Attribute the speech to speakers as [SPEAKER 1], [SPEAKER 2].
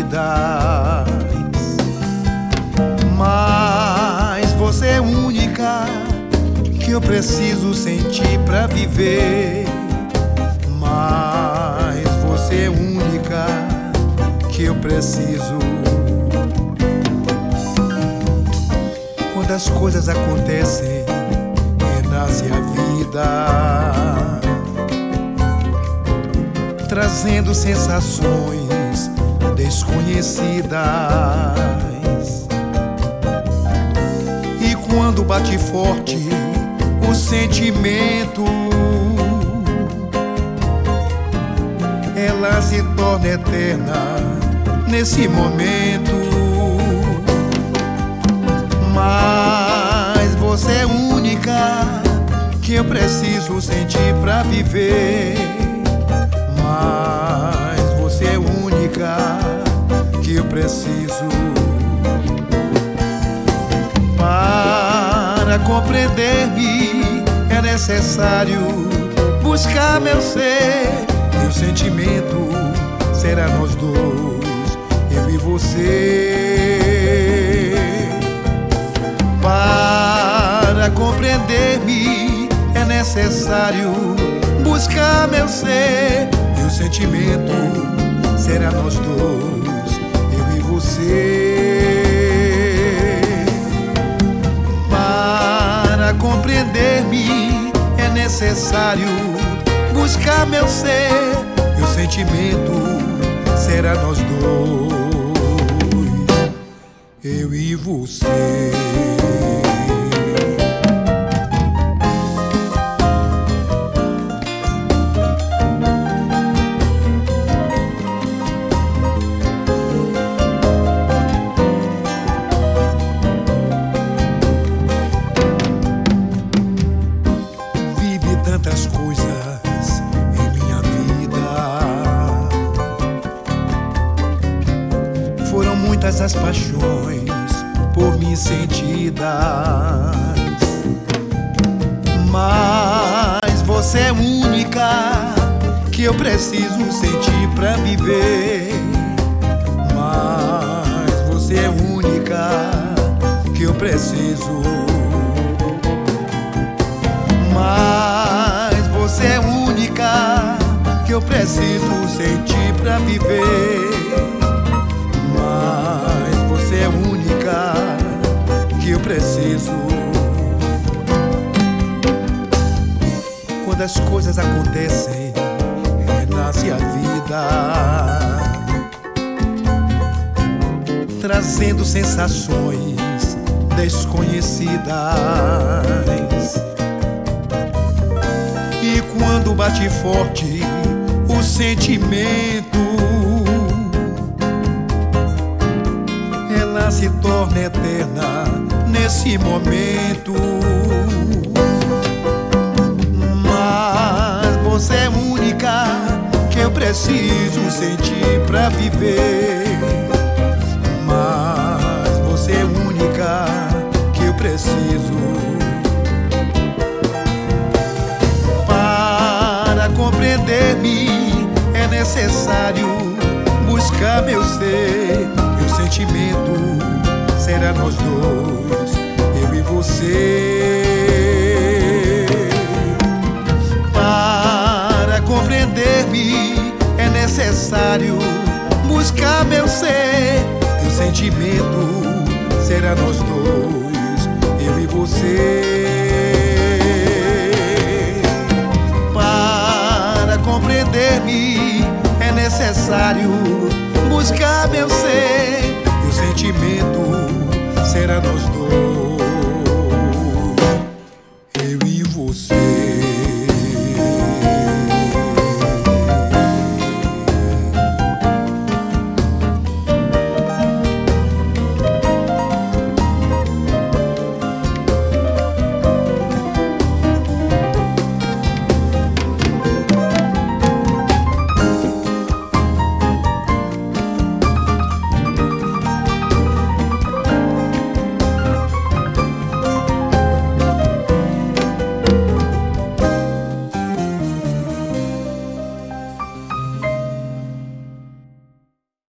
[SPEAKER 1] Mas você é única, que eu preciso sentir pra viver. Mas você é única, que eu preciso. Quando as coisas acontecem, renasce a vida, trazendo sensações desconhecidas. E quando bate forte o sentimento, ela se torna eterna nesse momento. Mas você é única, que eu preciso sentir pra viver. Mas você é única, que eu preciso. Para compreender-me é necessário buscar meu ser. E o sentimento será nós dois, eu e você. Para compreender-me é necessário buscar meu ser. E o sentimento será nós dois, eu e você. Para compreender-me é necessário buscar meu ser. E o sentimento será nós dois, eu e você. Tantas coisas em minha vida, foram muitas as paixões por mim sentidas. Mas você é única, que eu preciso sentir pra viver. Mas você é única, que eu preciso. Mas você é única, que eu preciso sentir pra viver. Mas você é única, que eu preciso. Quando as coisas acontecem, renasce a vida, trazendo sensações desconhecidas. E quando bate forte o sentimento, ela se torna eterna nesse momento. Mas você é única, que eu preciso sentir pra viver. Mas você é única, que eu preciso. Compreender-me é necessário buscar meu ser. E o sentimento será nós dois, eu e você. Para compreender-me é necessário buscar meu ser. E o sentimento será nós dois, eu e você. Compreender-me é necessário buscar meu ser. E o sentimento será nós dois.